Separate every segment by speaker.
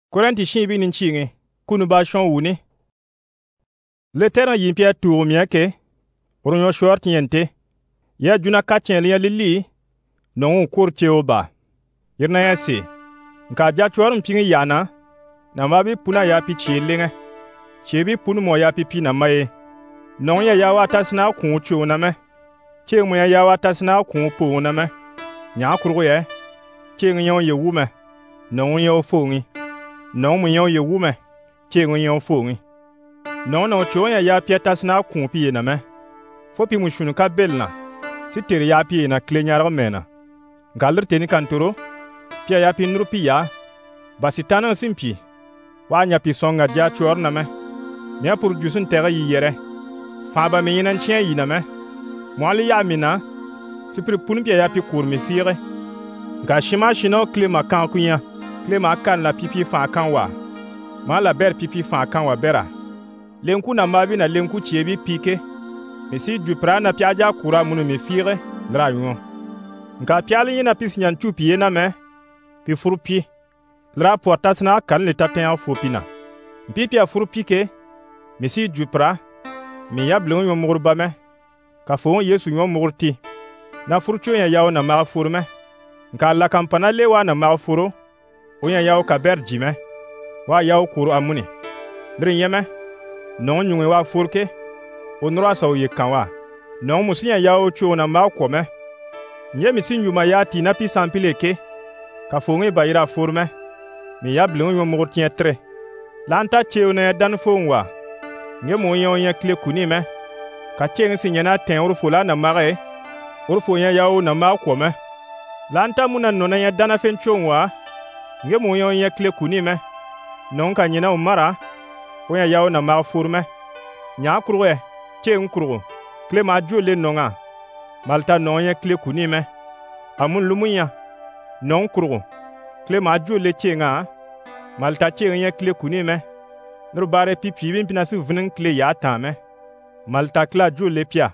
Speaker 1: Korinti shibi nin chinge kunu ba shon wuni. Le terrain yimpia tour miake oronyo short yente ya juna katchen ya lili non courtier oba yerna yasi nka ja chwarum pingi yana na mabi puna ya pi chilinga chebi punu mo ya pipi na maye non ya yawa tasna ku chu na me che mo ya yawa tasna ku pu na me nya kurgo ye che nyon ye wume non yo fongi non mo yo ye wume che nyon fongi non cho ya pi tasna ku pi na me fo pi mu shunu ka belna si ter ya pi na klenyar mena galir teni kantoro pia ya pi nuru pi ya basitana simpi wa nya pi songa ja chor na me nya pour jusun tere yi yere fa ba me yinan chen yi na me moali ya mina sipri pun pia ya pi kur mi fire ga shima shino klema kan kunya klema kan la pipi fa kan wa ma la ber pipi fa kan wa bera lenku na mabi na lenku chiebi pike misi du prana pia ja kura munu mi fire dra yon nka piali yina pis nyan tupi na me pi furupi dra portasna kan le taten fopina pipi a furupi ke misi du pra mi yablon yon murba me ka fo yesu yon murti na furcho ya yawo na ma furme nka la kampana lewa na ma furo onya yawo ka berjime wa yawo kuru amuni drin yeme non nyungwe wa furke onura saw ye kanwa non musinya yawo cho na ma kwome nye misin yuma ya ti na pi sampileke ka fonge bayira furme mi yablon yon murti tre lanta cheune dan fonwa nge mo yon ya kle kuni me ka cheng sinyana ten urfula na mare urfo ya yawo na ma kwome lanta muna nona ya dana fen chonwa nge mo yon ya kle kuni me non ka nyina umara oya yawo na ma furme nya kurwe cheng kurwo kle ma jole nonga malta non ya kle kuni me amun lumunya non kurwo kle ma jole chenga malta cheng ya kle kuni me nurbare pipi bin pinasu vinin kle ya tame malta kla jole pia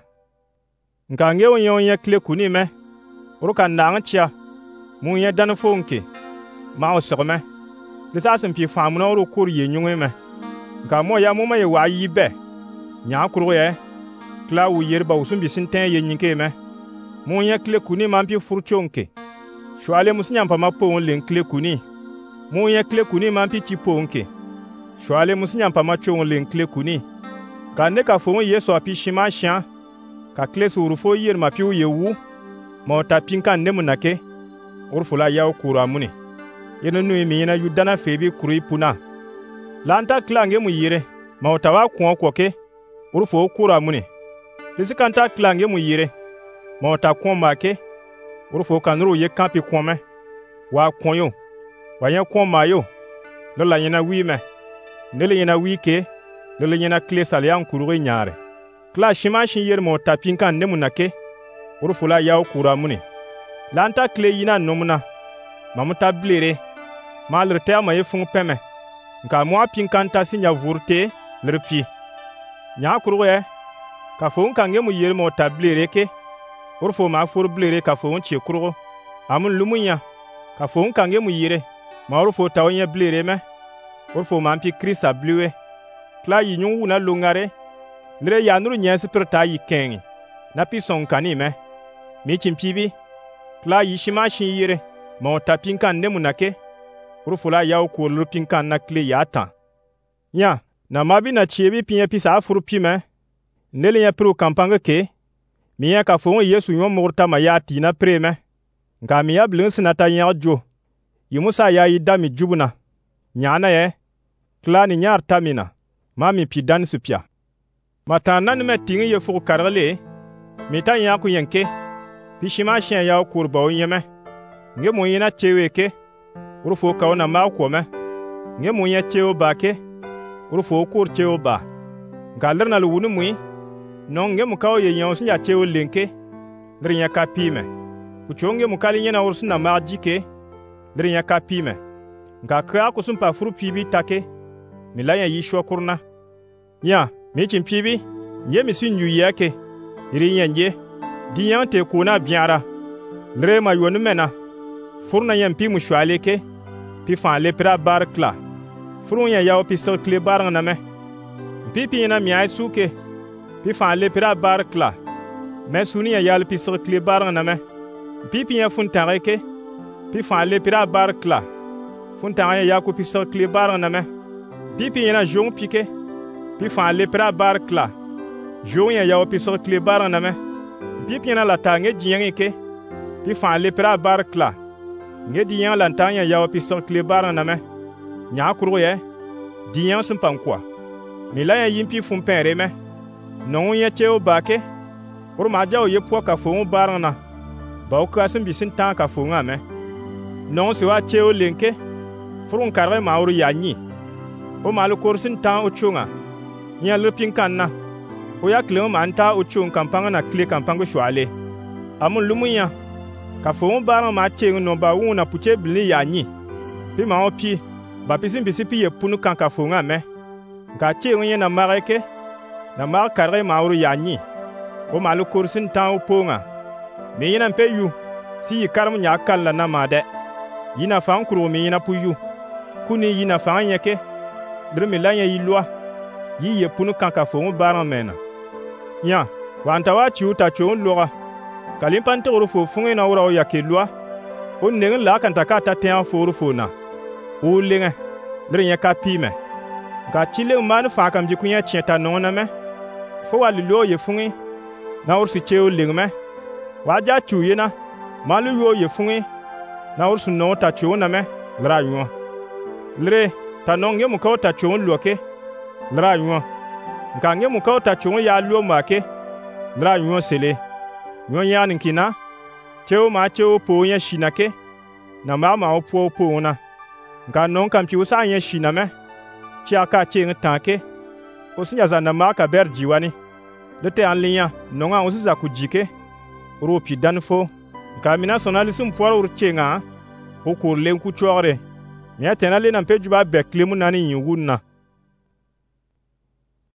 Speaker 1: nka nge won ya kle kuni me uruka nang chia mun ya dan fonke ma osogme lisasum pi famuna uru kur ye nyungwe me nka mo ya mo ma ye wa yi be nya kuru ye kla wu yerba usumbi sinten ye nyinke me mun ya kle kuni ma pi furchonke shwale musinya pa ma po len kle kuni mun ya kle kuni ma pi chi ponke shwale musinya pa ma chon len kle kuni ka ne ka fo yeso api shima sha ka kle suru fo yer ma pi u ye wu ma ta pinkan ne munake urfula yaw kura muni yeno nui mi yina yudana febi kurui puna lanta klange mu yire ma ta wa kuo koke urfo kura muni lisikanta klange mu yire ma ta kuo make urfo kanuru ye kampi kuome wa kuoyo wa ye kuo mayo lola yina wi me nele yina wi ke lele yina kle salyan kurui nyaare kla shima shin yer ma ta pinkan ne munake urfula yaw kura muni lanta kle yina nomuna mamuta blere malrte ma yefung peme nka mo pinkanta sinya vurte lirpi nya kurwe ka fon kange mu yer mo tablere ke urfo ma fur blere ka fon che kurgo amun lumunya ka fon kange mu yire ma urfo tawnya blere me urfo ma pi krisa blue kla yinyu wuna lungare lire ya nuru nya superta yi kengi na pi son kanime mi chimpibi kla yishima shin yire ma tapinkan ne munake urfula yaw ko lupinkan na kle yata nya na mabi na chiebi pinya pisa afuru pime nele ya pro kampanga ke miya ka fo yesu nyo murta ma yati na preme nga miya blunsi na ta yajo yimusa ya idami jubuna nyana ye klani nyar tamina mami pidan supia mata nan me tingi ye fu karale mita ya ku yenke pishima shen yaw kurba onyeme nge mo yina cheweke urufo kauna ma kwome nge mo nya chewo bake urufo kur chewo ba galer na luwunu mui non nge mo kawo ye nyon sinya chewo lenke drinya kapime kuchonge mo kali nyena ursuna ma jike drinya kapime nga ka ko sumpa furu pibi take milaya yishwa kurna ya mi chimpibi nge mi sinyu yake iri nyenje diyan te kuna biara lrema yonu mena furna yam pi mushwale ke pi fa lepra barkla Furung ya yaw pisg kle barang na me. Pipi yana miai suke. Pi fan le pira bar kla. Me suni ya yal pisg kle barang na me. Pipi ya fun tareke. Pi fan le pira bar kla. Fun taraya ya ku pisg kle barang na me. Pipi yana jong pike. Pi fan le pira bar kla. Jong ya yaw pisg kle barang na me. Pipi yana la ta nge jiyange ke. Pi fan le pira bar kla. Nge diyan la ta ya yaw pisg kle barang na me. Nya kuru ye. Diyan sun pam kwa. Mi la ya yimpi fun pere me. Non ya cheo bake. Ur ma jaw ye po ka fo barang na. Ba o ka sin bisin ta ka fo nga me. Non se wa cheo lenke. Furun karre ma uru ya nyi. O ma lu korsin ta o chunga. Nya lu pinkan na. O ya kle ma anta o chung kampanga na kle kampanga shwale. Amun lumunya. Ka fo barang ma cheng no ba wu na puche bli ya nyi. Pi ma o pi. Ba pisin bisi pi ye punu kan ka fo nga me. Ka cheng ye na mareke. Na mar karre ma uru ya nyi. O ma lu korsin ta o ponga. Me yina mpe yu. Si yi karam nya kalla na ma de. Yina fa nkuru me yina pu yu. Kuni yina fa nyeke. Drimi la yi lwa. Yi ye punu kan ka fo barang mena. Nya, wanta wa chiu ta chon loga. Kalim pante uru fo funge na ura o yake lwa. O nengin la kan ta ka ta ten fo uru fo na. O lenga. Drin ya ka pi me. Ka chile man fa kam ji kunya cheta nona me. Fo wa lilo ye funge. Na ur si cheo ling me. Wa ja chu yena. Malu yo ye funge. Na ur su no ta chon na me. Lra yo. Lre ta nonge mu ko ta chon loke. Lra yo. Nka nge mu ko ta chon ya lo ma ke. Lra yo sele. Yo ya ninkina. Cheo ma cheo po ya shinake. Na ma o po na. Nka non kam pi usa ya shiname. Chia ka cheng tanke. Osinya za na ma ka ber jiwani. Lete an linya nonga osiza ku jike. Uro pi danfo. Nka mina sonali sum poro ur chenga. O kur len ku chore. Nya tenale na mpe juba be klemu nani yin wunna.